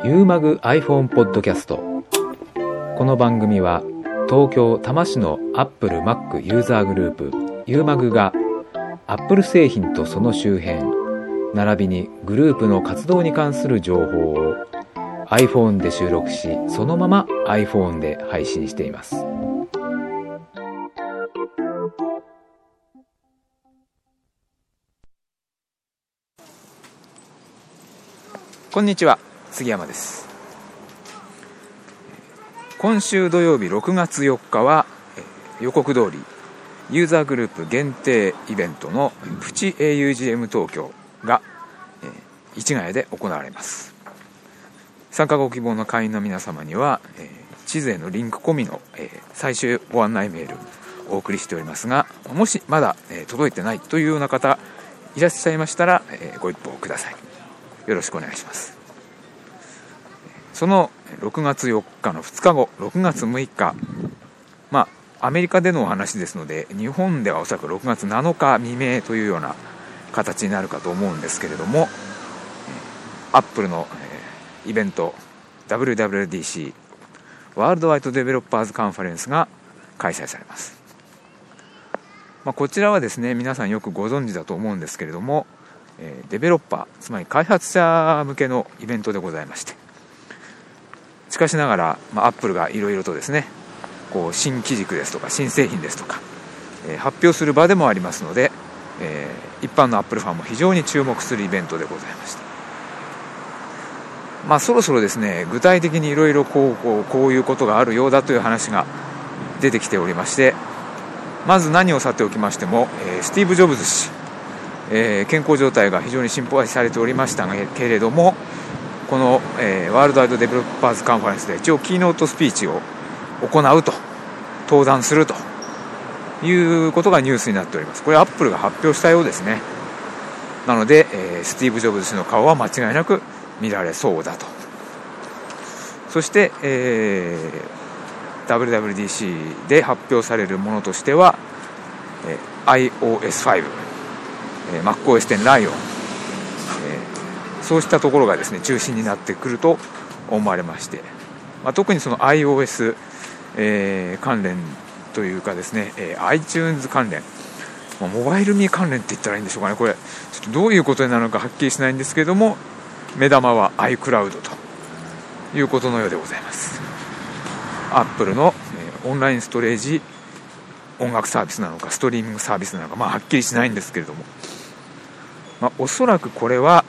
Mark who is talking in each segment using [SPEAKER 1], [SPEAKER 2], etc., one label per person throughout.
[SPEAKER 1] ユーマグ iPhone ポッドキャスト。この番組は東京多摩市のアップル Mac ユーザーグループユーマグがアップル製品とその周辺並びにグループの活動に関する情報を iPhone で収録し、そのまま iPhone で配信しています。こんにちは、杉山です。今週土曜日6月4日は予告通りユーザーグループ限定イベントのプチ augm 東京が市ヶ谷で行われます。参加ご希望の会員の皆様には地図へのリンク込みの最終ご案内メールをお送りしておりますが、もしまだ届いてないというような方いらっしゃいましたらご一報ください。よろしくお願いします。その6月4日の2日後、6月6日、アメリカでのお話ですので、日本ではおそらく6月7日未明というような形になるかと思うんですけれども、アップルのイベント WWDC ワールドワイドデベロッパーズカンファレンスが開催されます。こちらはですね、皆さんよくご存知だと思うんですけれども、デベロッパー、つまり開発者向けのイベントでございまして、しかしながら、アップルがいろいろとですね、新機軸ですとか新製品ですとか、発表する場でもありますので、一般のアップルファンも非常に注目するイベントでございました。そろそろですね、具体的にいろいろこういうことがあるようだという話が出てきておりまして、まず何をさておきましても、スティーブ・ジョブズ氏、健康状態が非常に心配されておりましたけれども、この、ワールドワイドデベロッパーズカンファレンスで一応キーノートスピーチを行うと、登壇するということがニュースになっております。これアップルが発表したようですね。なので、スティーブ・ジョブズ氏の顔は間違いなく見られそうだと。そして、WWDC で発表されるものとしては、iOS5、MacOS X ライオン、そうしたところがですね中心になってくると思われまして、特にその iOS、関連というかですね、iTunes 関連、モバイルミー関連って言ったらいいんでしょうかね。これちょっとどういうことになるのかはっきりしないんですけれども、目玉は iCloud ということのようでございます。アップルの、オンラインストレージ音楽サービスなのかストリーミングサービスなのか、はっきりしないんですけれども、おそらくこれは、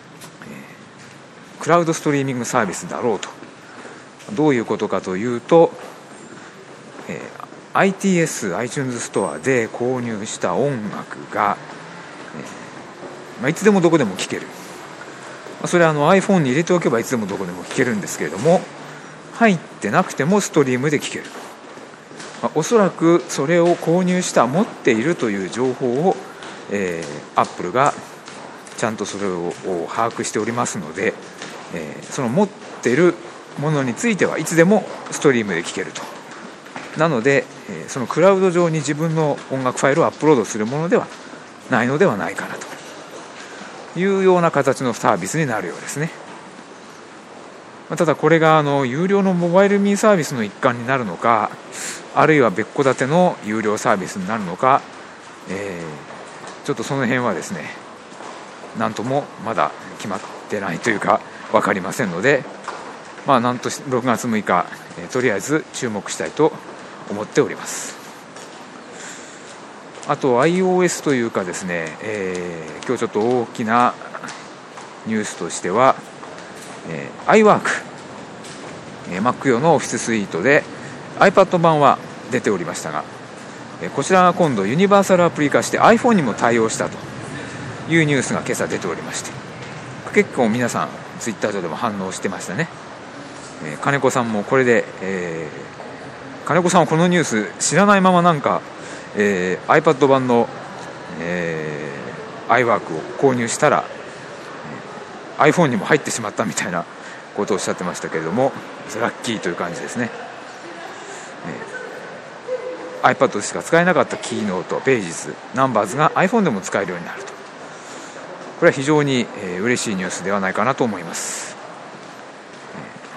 [SPEAKER 1] クラウドストリーミングサービスだろうと。どういうことかというと、ITS、iTunes ストアで購入した音楽が、いつでもどこでも聴ける。それはiPhone に入れておけばいつでもどこでも聴けるんですけれども、入ってなくてもストリームで聴ける。おそらくそれを購入した持っているという情報を、アップルがちゃんとそれを把握しておりますので、その持っているものについてはいつでもストリームで聴けると。なので、そのクラウド上に自分の音楽ファイルをアップロードするものではないのではないかなというような形のサービスになるようですね。ただこれが有料のモバイルミーサービスの一環になるのか、あるいは別個建ての有料サービスになるのか、ちょっとその辺はですね、なんともまだ決まってないというか分かりませんので、なんと6月6日、とりあえず注目したいと思っております。あと iOS というかですね、今日ちょっと大きなニュースとしては、iWork、Mac 用のオフィススイートで iPad 版は出ておりましたが、こちらが今度ユニバーサルアプリ化して iPhone にも対応したというニュースが今朝出ておりまして、結構皆さんツイッター上でも反応してましたね。金子さんもこれで、金子さんはこのニュース知らないままiPad 版の、iWork を購入したら、iPhone にも入ってしまったみたいなことをおっしゃってましたけれども、ラッキーという感じですね。iPad でしか使えなかったキーノート、ページズ、ナンバーズが iPhone でも使えるようになると。これは非常に嬉しいニュースではないかなと思います。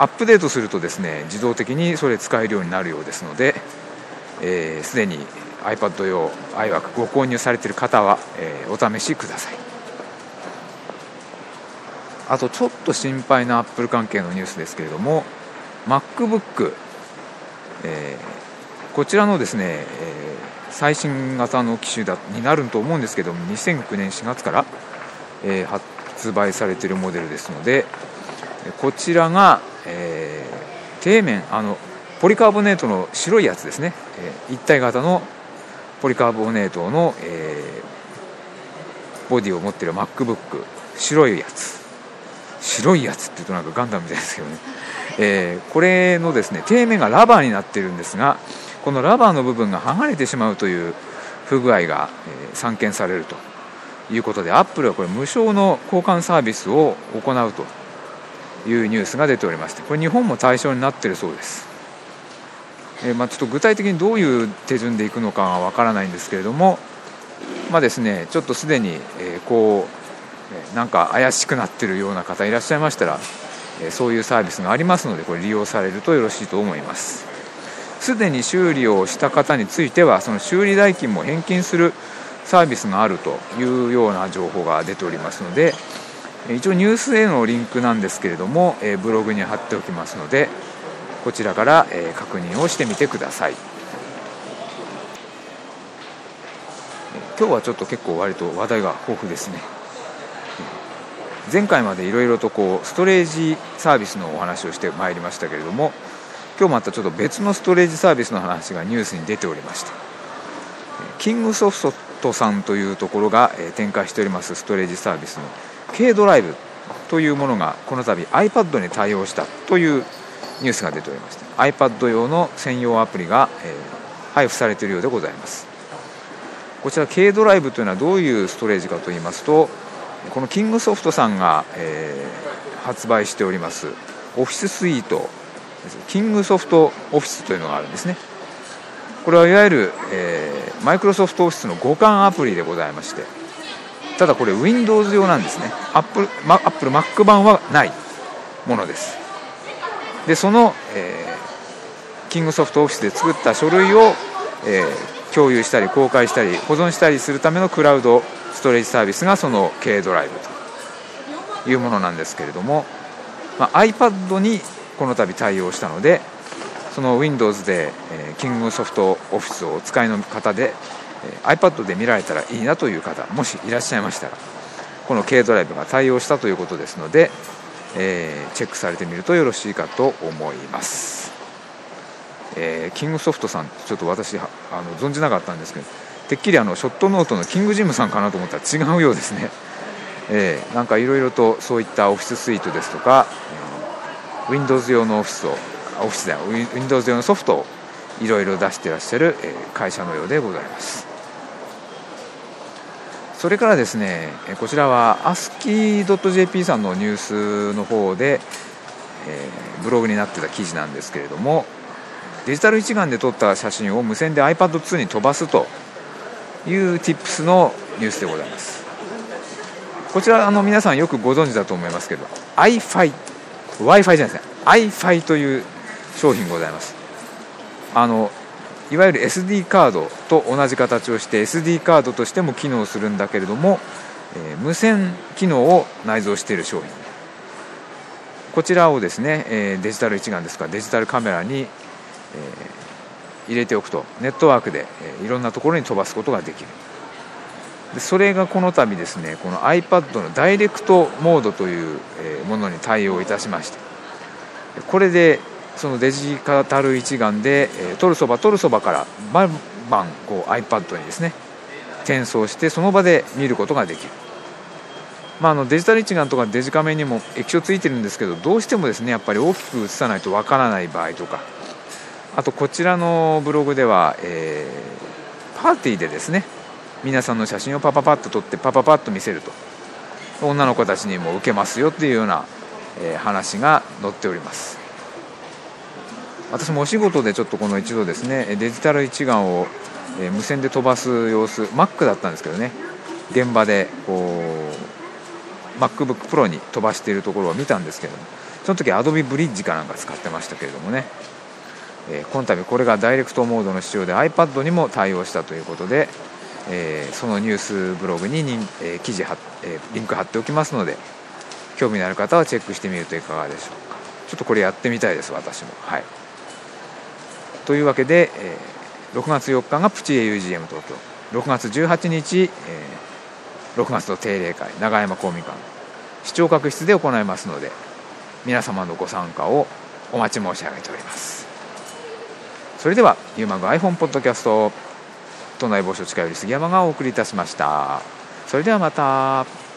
[SPEAKER 1] アップデートするとですね、自動的にそれ使えるようになるようですので、すでに iPad 用 iWork ご購入されている方は、お試しください。あとちょっと心配な Apple 関係のニュースですけれども、 MacBook、こちらのですね、最新型の機種になると思うんですけども、2009年4月から、発売されているモデルですので、こちらが、底面ポリカーボネートの白いやつですね、一体型のポリカーボネートの、ボディを持っている MacBook、 白いやつって言うとなんかガンダムみたいですけどね、これのですね、底面がラバーになっているんですが、このラバーの部分が剥がれてしまうという不具合が、散見されるということで、アップルはこれ無償の交換サービスを行うというニュースが出ておりまして、これ日本も対象になっているそうです。ちょっと具体的にどういう手順でいくのかはわからないんですけれども、ですね、ちょっとすでに、なんか怪しくなっているような方いらっしゃいましたら、そういうサービスがありますので、これ利用されるとよろしいと思います。すでに修理をした方については、その修理代金も返金するサービスがあるというような情報が出ておりますので、一応ニュースへのリンクなんですけれども、ブログに貼っておきますので、こちらから、確認をしてみてください。今日はちょっと結構割と話題が豊富ですね。前回までいろいろとストレージサービスのお話をしてまいりましたけれども、今日またちょっと別のストレージサービスの話がニュースに出ておりまして、キングソフトさんというところが展開しておりますストレージサービスの K ドライブというものがこの度 iPad に対応したというニュースが出ておりまして、 iPad 用の専用アプリが配布されているようでございます。こちら K ドライブというのはどういうストレージかといいますと、このキングソフトさんが発売しておりますオフィススイート、キングソフトオフィスというのがあるんですね。これはいわゆるマイクロソフトオフィスの互換アプリでございまして、ただこれ Windows 用なんですね。Apple Mac 版はないものです。でその、キングソフトオフィスで作った書類を、共有したり公開したり保存したりするためのクラウドストレージサービスがその K ドライブというものなんですけれども、iPad にこの度対応したので、その Windows で、キングソフトオフィスをお使いの方で、iPad で見られたらいいなという方もしいらっしゃいましたら、この K ドライブが対応したということですので、チェックされてみるとよろしいかと思います。キングソフトさんちょっと私存じなかったんですけど、てっきりショットノートのキングジムさんかなと思ったら違うようですね。なんかいろいろとそういったオフィススイートですとか、Windows 用のWindows 用のソフトをいろいろ出していらっしゃる会社のようでございます。それからですね、こちらは ASCII.jp さんのニュースの方で、ブログになってた記事なんですけれども、デジタル一眼で撮った写真を無線で iPad2 に飛ばすという Tips のニュースでございます。こちら皆さんよくご存知だと思いますけど、 Wi-Fi じゃないですね、iFi という商品ございます。いわゆる SD カードと同じ形をして SD カードとしても機能するんだけれども、無線機能を内蔵している商品、こちらをですね、デジタル一眼ですとかデジタルカメラに、入れておくとネットワークで、いろんなところに飛ばすことができる。でそれがこの度ですね、この iPad のダイレクトモードという、ものに対応いたしまして、これでそのデジタル一眼で、撮るそばからバンバンiPad にですね転送してその場で見ることができる。デジタル一眼とかデジカメにも液晶ついてるんですけど、どうしてもですねやっぱり大きく映さないとわからない場合とか、あとこちらのブログでは、パーティーでですね皆さんの写真をパパパッと撮ってパパパッと見せると、女の子たちにも受けますよっていうような、話が載っております。私もお仕事でちょっとこの一度ですねデジタル一眼を、無線で飛ばす様子、 Mac だったんですけどね、現場でMacBook Pro に飛ばしているところを見たんですけども、 その時アドビブリッジかなんか使ってましたけれどもね、この度これがダイレクトモードの仕様で iPad にも対応したということで、そのニュースブログに記事リンク貼っておきますので、興味のある方はチェックしてみるといかがでしょうか。ちょっとこれやってみたいです、私も。はい、というわけで、6月4日がプチ AUGM 東京、6月18日、6月の定例会永山公民館視聴覚室で行いますので、皆様のご参加をお待ち申し上げております。それではユーマグ iPhone ポッドキャスト、都内某所近より杉山がお送りいたしました。それではまた。